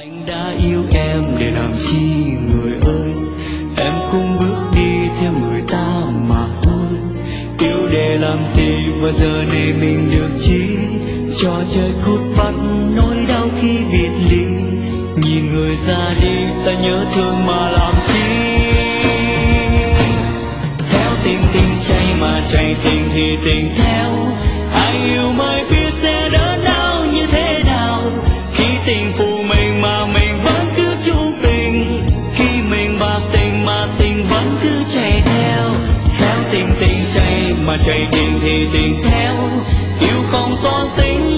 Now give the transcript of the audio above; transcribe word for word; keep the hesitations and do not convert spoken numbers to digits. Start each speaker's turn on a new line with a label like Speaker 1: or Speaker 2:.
Speaker 1: Anh đã yêu em để làm chi người ơi, em cũng bước đi theo người ta mà thôi. Yêu để làm gì và giờ này mình được chi, trò chơi cút bắt nỗi đau khi biệt ly. Nhìn người ra đi ta nhớ thương mà làm chi. Theo tình tình chạy mà chạy tình thì tình theo. Ai yêu mới biết sẽ đớn đau như thế nào, khi tình phụ mình mà mình vẫn cứ chung tình, khi mình bạc tình mà tình vẫn cứ chạy theo. Theo tình tình chạy mà chạy tình thì tình theo. Yêu không toan tính